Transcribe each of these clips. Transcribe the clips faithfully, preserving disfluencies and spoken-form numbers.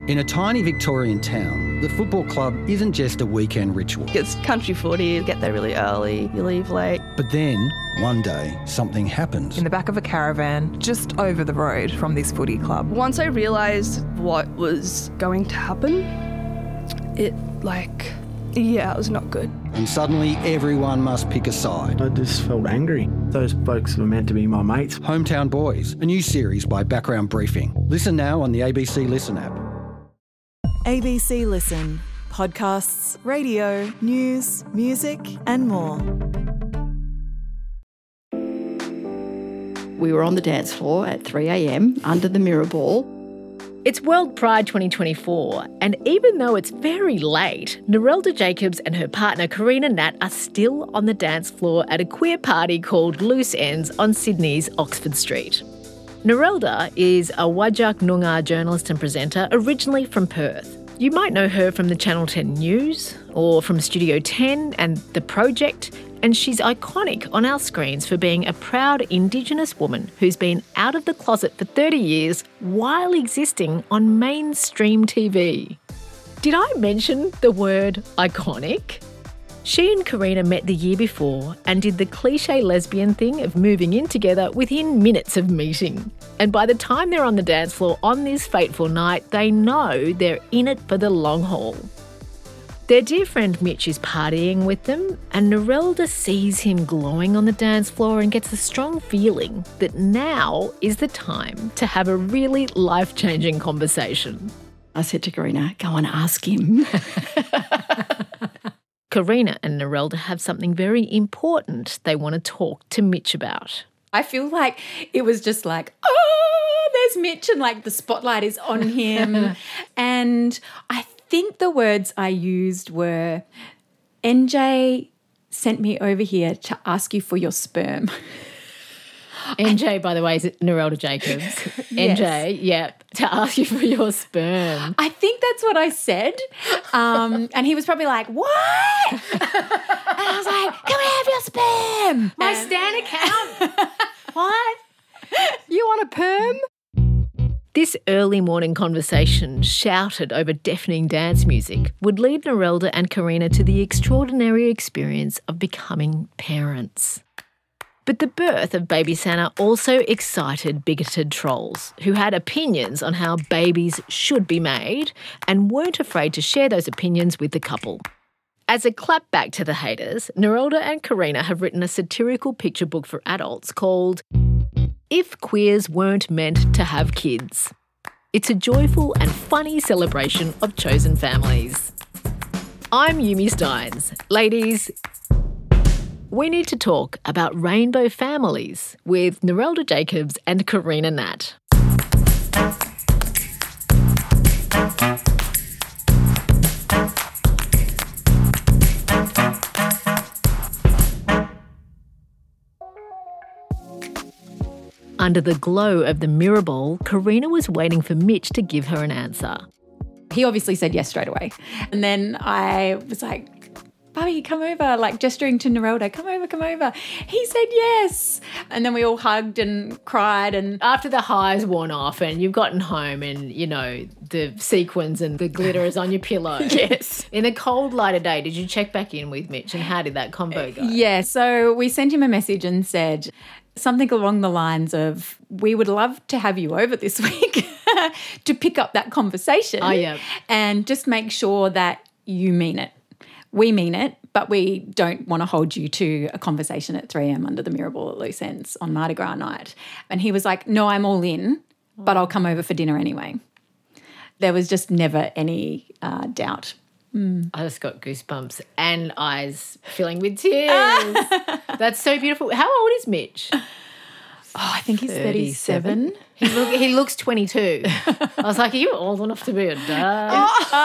In a tiny Victorian town, the football club isn't just a weekend ritual. It's country footy, you get there really early, you leave late. But then, one day, something happens. In the back of a caravan, just over the road from this footy club. Once I realised what was going to happen, it, like, yeah, it was not good. And suddenly, everyone must pick a side. I just felt angry. Those blokes were meant to be my mates. Hometown Boys, a new series by Background Briefing. Listen now on the A B C Listen app. A B C Listen. Podcasts, radio, news, music and more. We were on the dance floor at three a.m. under the mirror ball. It's World Pride twenty twenty-four, and even though it's very late, Narelda Jacobs and her partner Karina Nat are still on the dance floor at a queer party called Loose Ends on Sydney's Oxford Street. Narelda is a Whadjuk Noongar journalist and presenter originally from Perth. You might know her from the Channel ten News or from Studio ten and The Project, and she's iconic on our screens for being a proud Indigenous woman who's been out of the closet for thirty years while existing on mainstream T V. Did I mention the word iconic? She and Karina met the year before and did the cliche lesbian thing of moving in together within minutes of meeting. And by the time they're on the dance floor on this fateful night, they know they're in it for the long haul. Their dear friend Mitch is partying with them, and Narelda sees him glowing on the dance floor and gets a strong feeling that now is the time to have a really life-changing conversation. I said to Karina, go and ask him. Karina and Narelda have something very important they want to talk to Mitch about. I feel like it was just like, oh, there's Mitch, and like the spotlight is on him. And I think the words I used were, N J sent me over here to ask you for your sperm. N J, by the way, is Narelda Jacobs. N J, yeah, to ask you for your sperm. I think that's what I said. Um, and he was probably like, what? And I was like, can we have your sperm? My and Stan account. What? You want a perm? This early morning conversation, shouted over deafening dance music, would lead Narelda and Karina to the extraordinary experience of becoming parents. But the birth of baby Santa also excited bigoted trolls who had opinions on how babies should be made and weren't afraid to share those opinions with the couple. As a clapback to the haters, Narelda and Karina have written a satirical picture book for adults called If Queers Weren't Meant to Have Kids. It's a joyful and funny celebration of chosen families. I'm Yumi Steins. Ladies, we need to talk about rainbow families with Narelda Jacobs and Karina Nat. Under the glow of the mirror ball, Karina was waiting for Mitch to give her an answer. He obviously said yes straight away. And then I was like, Bobby, come over, like gesturing to Narelda, come over, come over. He said yes. And then we all hugged and cried. And after the high's worn off and you've gotten home and, you know, the sequins and the glitter is on your pillow. Yes. In the cold light of day, did you check back in with Mitch and how did that convo go? Yeah, so we sent him a message and said something along the lines of, we would love to have you over this week to pick up that conversation. Oh, yeah. And just make sure that you mean it. We mean it, but we don't want to hold you to a conversation at three a.m. under the mirror ball at Loose Ends on Mardi Gras night. And he was like, no, I'm all in, but I'll come over for dinner anyway. There was just never any uh, doubt. Mm. I just got goosebumps and eyes filling with tears. That's so beautiful. How old is Mitch? Oh, I think he's thirty-seven. He, look, he looks twenty-two. I was like, are you old enough to be a dad?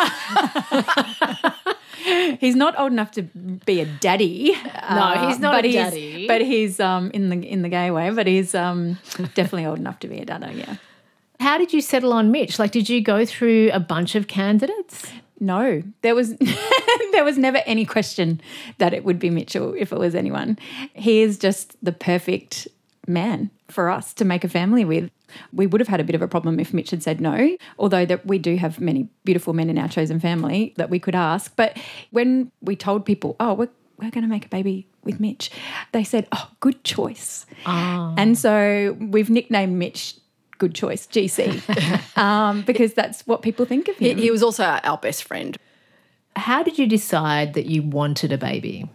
Oh. He's not old enough to be a daddy. No, he's not but a he's, daddy. But he's um, in the in the gay way, but he's um, definitely old enough to be a dada, yeah. How did you settle on Mitch? Like, did you go through a bunch of candidates? No, there was there was never any question that it would be Mitchell if it was anyone. He is just the perfect man for us to make a family with. We would have had a bit of a problem if Mitch had said no, although that we do have many beautiful men in our chosen family that we could ask. But when we told people, oh, we're, we're going to make a baby with Mitch, they said, oh, good choice. Oh. And so we've nicknamed Mitch Good Choice, G C, um, because that's what people think of He, him. he was also our, our best friend. How did you decide that you wanted a baby?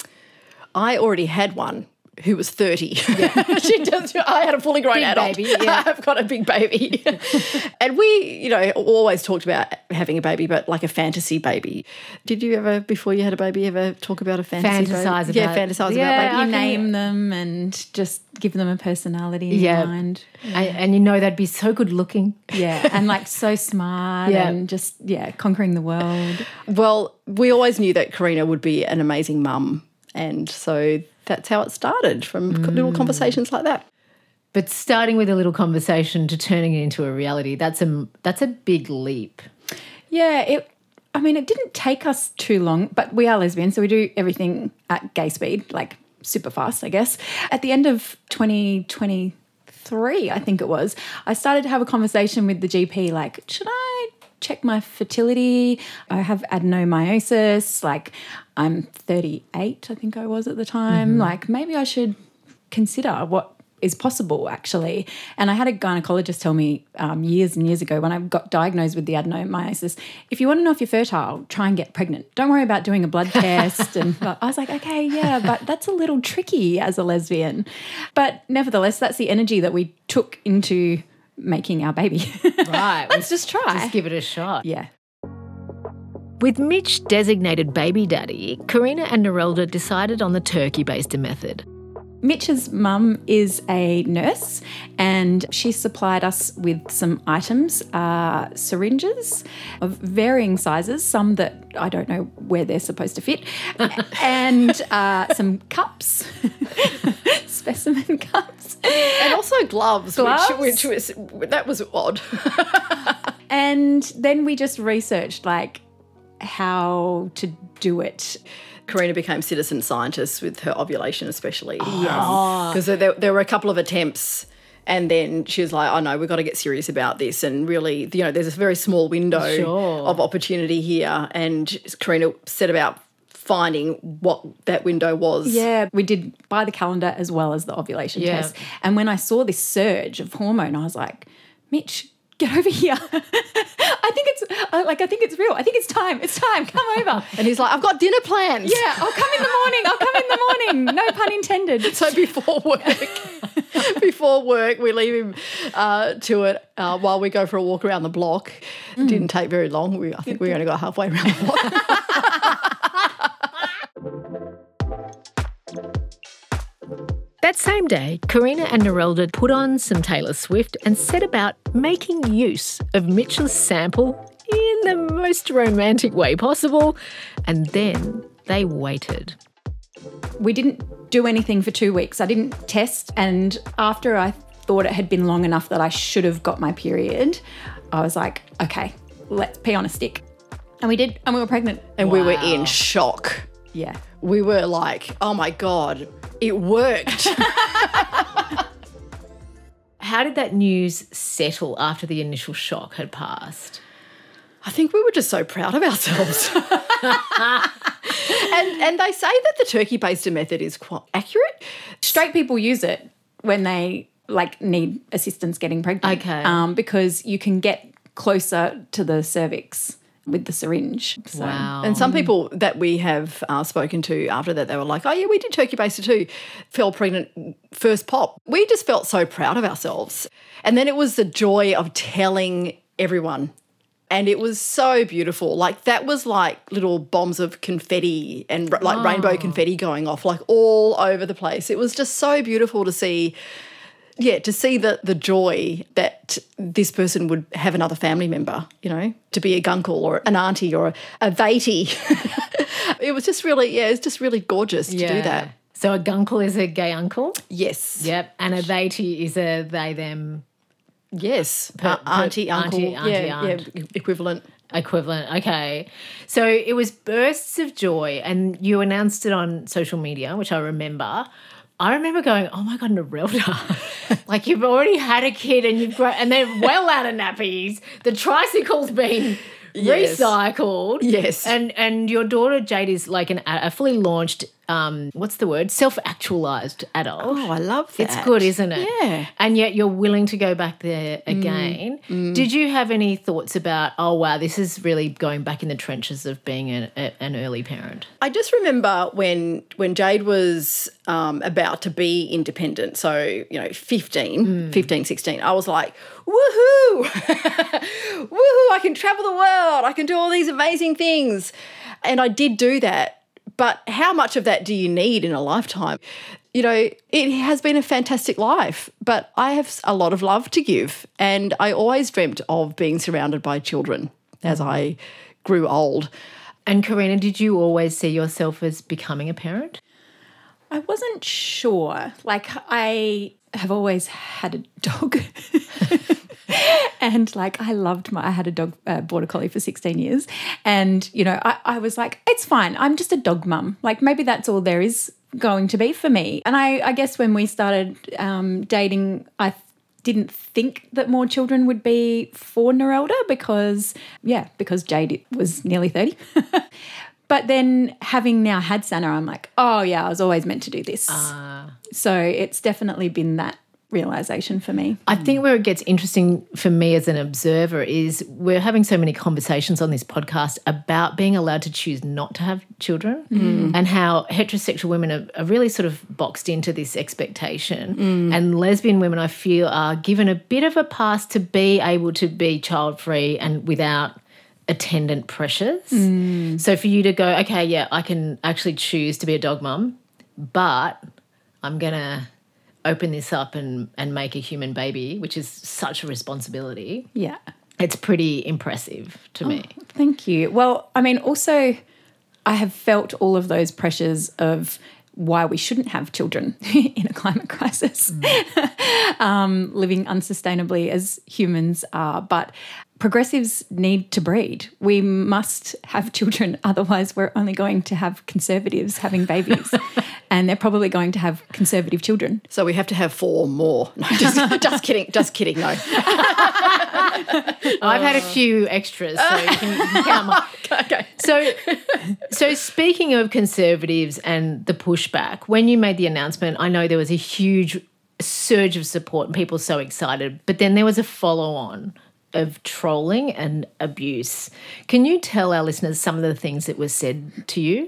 I already had one who was thirty. Yeah. she does. I had a fully grown Big adult. baby, yeah. I've got a big baby. And we, you know, always talked about having a baby, but like a fantasy baby. Did you ever, before you had a baby, ever talk about a fantasy Fantasize baby? about- Yeah, fantasize Yeah, about baby. You I can- name them and just give them a personality in Yeah. your mind. And, and you know they'd be so good looking. Yeah, and like so smart Yeah. and just, yeah, conquering the world. Well, we always knew that Karina would be an amazing mum. And so that's how it started, from little conversations like that. But starting with a little conversation to turning it into a reality, that's a, that's a big leap. Yeah, it. I mean, it didn't take us too long, but we are lesbians, so we do everything at gay speed, like super fast, I guess. At the end of twenty twenty-three, I think it was, I started to have a conversation with the G P, like, should I check my fertility? I have adenomyosis, like I'm thirty-eight, I think I was at the time. Mm-hmm. Like maybe I should consider what is possible actually. And I had a gynecologist tell me um, years and years ago when I got diagnosed with the adenomyosis, if you want to know if you're fertile, try and get pregnant. Don't worry about doing a blood test. And I was like, okay, yeah, but that's a little tricky as a lesbian. But nevertheless, that's the energy that we took into making our baby. Right. Let's just try. Just give it a shot. Yeah. With Mitch designated baby daddy, Karina and Nerelda decided on the turkey-baster method. Mitch's mum is a nurse and she supplied us with some items, uh, syringes of varying sizes, some that I don't know where they're supposed to fit, and uh, some cups, specimen cups. And also gloves, Gloves? Which, which was, that was odd. And then we just researched like how to do it. Karina became citizen scientist with her ovulation especially. Because there, there were a couple of attempts and then she was like, oh no, we've got to get serious about this. And really, you know, there's a very small window Sure. of opportunity here. And Karina set about finding what that window was. Yeah, we did by the calendar as well as the ovulation Yeah. test. And when I saw this surge of hormone, I was like, Mitch, get over here. I think it's uh, like, I think it's real. I think it's time. It's time. Come over. And he's like, I've got dinner plans. Yeah, I'll come in the morning. I'll come in the morning. No pun intended. So before work, before work, we leave him uh, to it uh, while we go for a walk around the block. It didn't take very long. We, I think we only got halfway around the block. That same day, Karina and Nerelda put on some Taylor Swift and set about making use of Mitchell's sample in the most romantic way possible, and then they waited. We didn't do anything for two weeks. I didn't test. And after I thought it had been long enough that I should have got my period, I was like, okay, let's pee on a stick. And we did, and we were pregnant. And we were in shock. Yeah. We were like, oh my God, it worked. How did that news settle after the initial shock had passed? I think we were just so proud of ourselves. and and they say that the turkey baster method is quite accurate. Straight people use it when they like need assistance getting pregnant. Okay. Um, because you can get closer to the cervix with the syringe. So. Wow. And some people that we have uh, spoken to after that, they were like, oh, yeah, we did turkey baster too, fell pregnant first pop. We just felt so proud of ourselves. And then it was the joy of telling everyone. And it was so beautiful. Like that was like little bombs of confetti and like Oh. rainbow confetti going off like all over the place. It was just so beautiful to see. Yeah, to see the the joy that this person would have another family member, you know, to be a gunkle or an auntie or a, a vatey. It was just really, yeah, it's just really gorgeous to do that. So a gunkle is a gay uncle? Yes. Yep. And a vati is a they, them Yes. Per- Uh, auntie, per- uncle, auntie, auntie, yeah, aunt. yeah, equivalent. equivalent. Okay. So it was bursts of joy and you announced it on social media, which I remember. I remember going, oh my God, Narelda. Like you've already had a kid and you've grown, and they're well out of nappies. The tricycle's been Yes. recycled. Yes. And and your daughter Jade is like an a fully launched, um, what's the word? Self-actualized adult. Oh, I love that. It's good, isn't it? Yeah. And yet you're willing to go back there again. Mm. Did you have any thoughts about, oh, wow, this is really going back in the trenches of being an, a, an early parent? I just remember when when Jade was um, about to be independent, so, you know, fifteen, Mm. fifteen, sixteen, I was like, woohoo, woohoo, I can travel the world, I can do all these amazing things. And I did do that. But how much of that do you need in a lifetime? You know, it has been a fantastic life, but I have a lot of love to give. And I always dreamt of being surrounded by children as I grew old. And Karina, did you always see yourself as becoming a parent? I wasn't sure. Like, I have always had a dog. And, like, I loved my – I had a dog, uh, Border Collie for sixteen years. And, you know, I, I was like, it's fine. I'm just a dog mum. Like, maybe that's all there is going to be for me. And I, I guess when we started um, dating, I th- didn't think that more children would be for Narelda because, yeah, because Jade was nearly thirty. But then having now had Sana, I'm like, oh, yeah, I was always meant to do this. Uh, So it's definitely been that realisation for me. I think where it gets interesting for me as an observer is we're having so many conversations on this podcast about being allowed to choose not to have children mm. and how heterosexual women are, are really sort of boxed into this expectation mm. and lesbian women, I feel, are given a bit of a pass to be able to be child-free and without attendant pressures. Mm. So for you to go, okay, yeah, I can actually choose to be a dog mum, but I'm going to open this up and, and make a human baby, which is such a responsibility. Yeah. It's pretty impressive to oh, me. Thank you. Well, I mean, also I have felt all of those pressures of why we shouldn't have children in a climate crisis, mm. um, living unsustainably as humans are. But progressives need to breed. We must have children, otherwise we're only going to have conservatives having babies. And they're probably going to have conservative children. So we have to have four more. No, just, just kidding. Just kidding. No. I've had a few extras, so you can, you can count my. Okay. So, so speaking of conservatives and the pushback, when you made the announcement, I know there was a huge surge of support and people so excited, but then there was a follow-on of trolling and abuse. Can you tell our listeners some of the things that were said to you?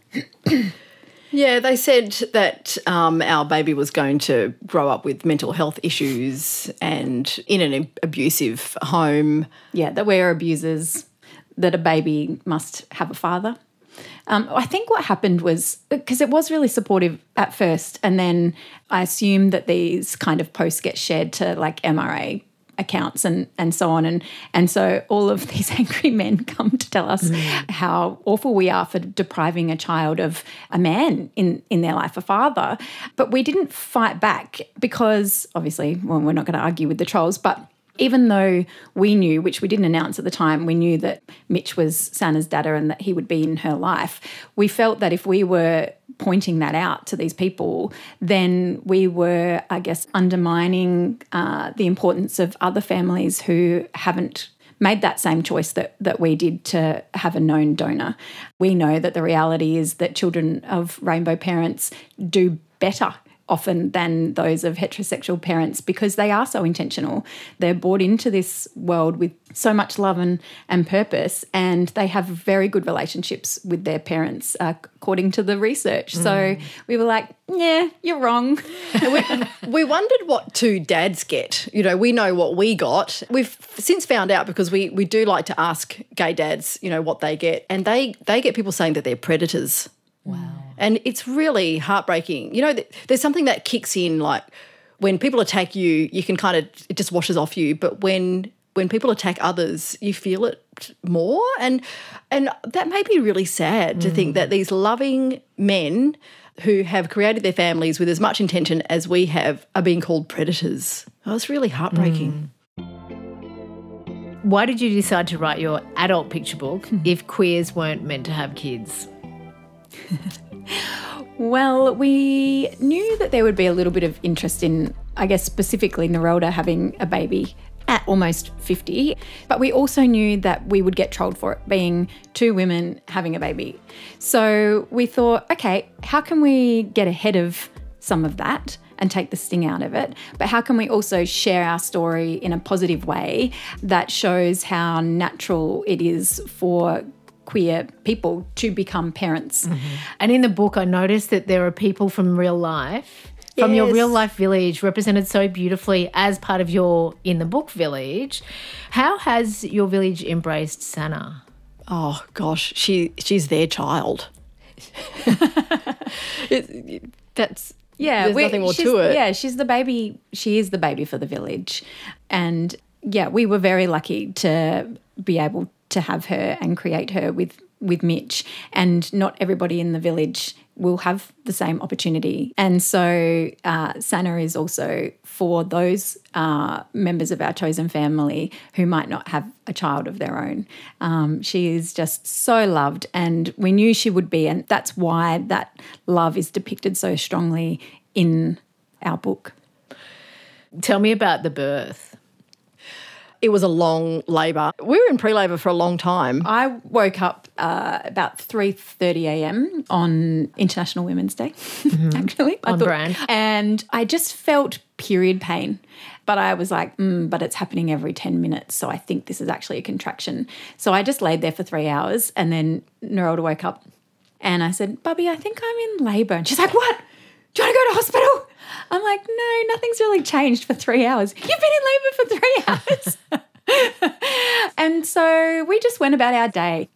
Yeah, they said that um, our baby was going to grow up with mental health issues and in an abusive home. Yeah, that we're abusers, that a baby must have a father. Um, I think what happened was, because it was really supportive at first, and then I assume that these kind of posts get shared to like M R A accounts and and so on, and and so all of these angry men come to tell us mm. how awful we are for depriving a child of a man in in their life, a father. But we didn't fight back because obviously, well, we're not going to argue with the trolls, but even though we knew, which we didn't announce at the time, we knew that Mitch was Sana's dada and that he would be in her life, we felt that if we were pointing that out to these people, then we were, I guess, undermining uh, the importance of other families who haven't made that same choice that that we did to have a known donor. We know that the reality is that children of rainbow parents do better often than those of heterosexual parents because they are so intentional. They're brought into this world with so much love and, and purpose, and they have very good relationships with their parents, uh, according to the research. Mm. So we were like, yeah, you're wrong. we, we wondered what two dads get. You know, we know what we got. We've since found out because we we do like to ask gay dads, you know, what they get, and they they get people saying that they're predators. Wow. And it's really heartbreaking. You know, there's something that kicks in, like when people attack you, you can kind of, it just washes off you. But when when people attack others, you feel it more. And and that made me really sad to mm. think that these loving men who have created their families with as much intention as we have are being called predators. Oh, it's really heartbreaking. Mm. Why did you decide to write your adult picture book if queers weren't meant to have kids? Well, we knew that there would be a little bit of interest in, I guess, specifically Narelda having a baby at almost fifty. But we also knew that we would get trolled for it, being two women having a baby. So we thought, okay, how can we get ahead of some of that and take the sting out of it? But how can we also share our story in a positive way that shows how natural it is for queer people to become parents? Mm-hmm. And in the book, I noticed that there are people from real life, from yes. your real life village, represented so beautifully as part of your in the book village. How has your village embraced Sana? Oh gosh, she she's their child. it, that's yeah. There's nothing more to it. Yeah, she's the baby. She is the baby for the village, and yeah, we were very lucky to be able to have her and create her with with Mitch, and not everybody in the village will have the same opportunity. And so uh, Sana is also for those uh, members of our chosen family who might not have a child of their own. Um, she is just so loved, and we knew she would be, and that's why that love is depicted so strongly in our book. Tell me about the birth. It was a long labour. We were in pre-labour for a long time. I woke up uh, about three thirty a.m. on International Women's Day, mm-hmm. actually. On I thought, brand. And I just felt period pain. But I was like, mm, but it's happening every ten minutes, so I think this is actually a contraction. So I just laid there for three hours, and then Narelda woke up and I said, Bubby, I think I'm in labour. And she's like, what? Do you want to go to hospital? I'm like, no, nothing's really changed for three hours. You've been in labour for three hours. And so we just went about our day.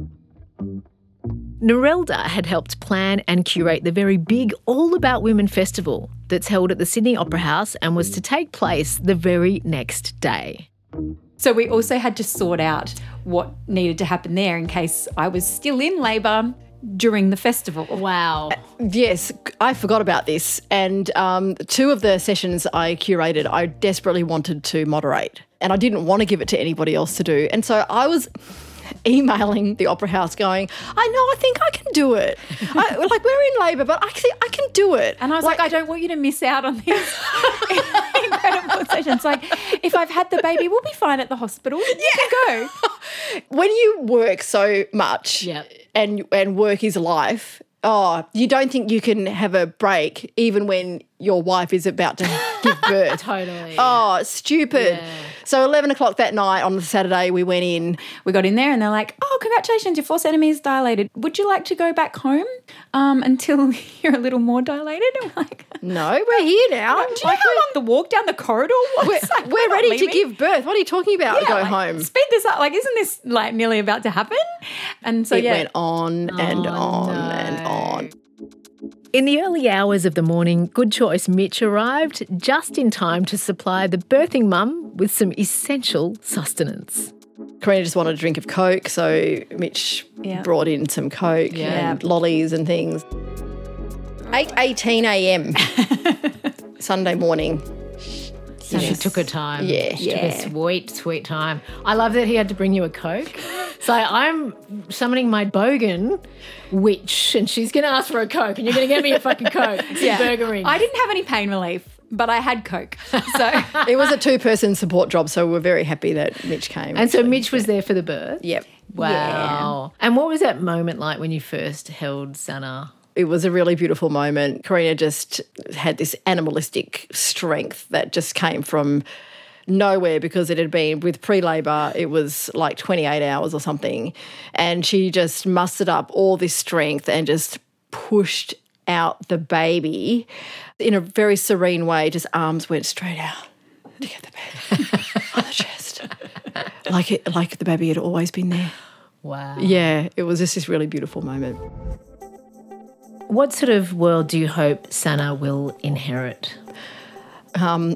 Narelda had helped plan and curate the very big All About Women festival that's held at the Sydney Opera House and was to take place the very next day. So we also had to sort out what needed to happen there in case I was still in labour during the festival. Wow. Yes, I forgot about this. And um, two of the sessions I curated, I desperately wanted to moderate, and I didn't want to give it to anybody else to do. And so I was emailing the Opera House going, I know, I think I can do it. I, like, we're in labour, but I think I can do it. And I was like, like I don't want you to miss out on these incredible sessions. Like, if I've had the baby, we'll be fine at the hospital. You yeah. can go. When you work so much yep. and and work is life, oh, you don't think you can have a break even when your wife is about to give birth. Totally. Oh, stupid. Yeah. So eleven o'clock that night on the Saturday we went in. We got in there and they're like, oh, congratulations, your four centimetres dilated. Would you like to go back home um, until you're a little more dilated? And we're like, no, we're here now. Do you like, know how long the walk down the corridor was? We're, like, we're ready leaving. to give birth. What are you talking about? Yeah, go like, home. Speed this up. Like, isn't this like nearly about to happen? And so it yeah. went on and oh, on no. and on. In the early hours of the morning, Good Choice Mitch arrived just in time to supply the birthing mum with some essential sustenance. Karina just wanted a drink of Coke, so Mitch yeah. brought in some Coke yeah. and lollies and things. eight eighteen a.m. Sunday morning. So yes. she took her time. Yeah. She yeah. took a sweet, sweet time. I love that he had to bring you a Coke. So I'm summoning my bogan witch and she's going to ask for a Coke and you're going to get me a fucking Coke. yeah. Burger rings. I didn't have any pain relief, but I had Coke. So it was a two-person support job, so we're very happy that Mitch came. And so Mitch was there for the birth? Yep. Wow. Yeah. And what was that moment like when you first held Sana? It was a really beautiful moment. Karina just had this animalistic strength that just came from nowhere because it had been with pre-labour, it was like twenty-eight hours or something. And she just mustered up all this strength and just pushed out the baby in a very serene way. Just arms went straight out to get the baby on the chest. Like it, like the baby had always been there. Wow. Yeah, it was just this really beautiful moment. What sort of world do you hope Sana will inherit? Um,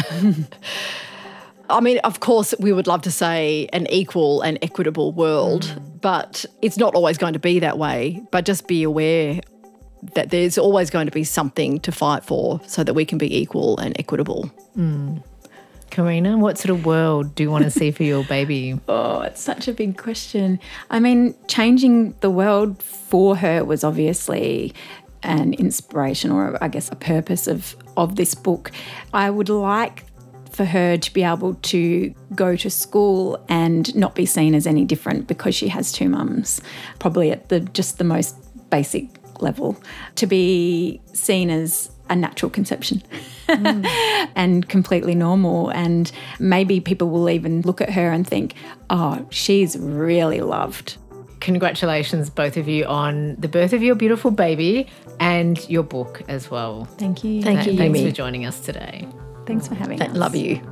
I mean, of course, we would love to say an equal and equitable world, mm. but it's not always going to be that way. But just be aware that there's always going to be something to fight for so that we can be equal and equitable. Mm. Karina, what sort of world do you want to see for your baby? Oh, it's such a big question. I mean, changing the world for her was obviously an inspiration or I guess a purpose of, of this book. I would like for her to be able to go to school and not be seen as any different because she has two mums, probably at the just the most basic level, to be seen as a natural conception mm. and completely normal. And maybe people will even look at her and think, oh, she's really loved. Congratulations, both of you, on the birth of your beautiful baby and your book as well. Thank you. Thank you, Thanks Yumi. for joining us today. Thanks for having I us. love you.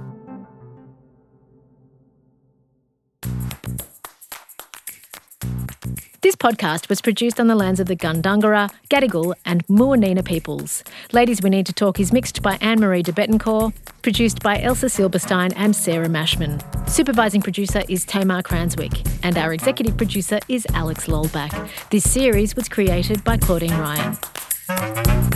This podcast was produced on the lands of the Gundungurra, Gadigal and Muwinina peoples. Ladies We Need to Talk is mixed by Anne-Marie de Bettencourt, produced by Elsa Silberstein and Sarah Mashman. Supervising producer is Tamar Cranswick and our executive producer is Alex Lolback. This series was created by Claudine Ryan.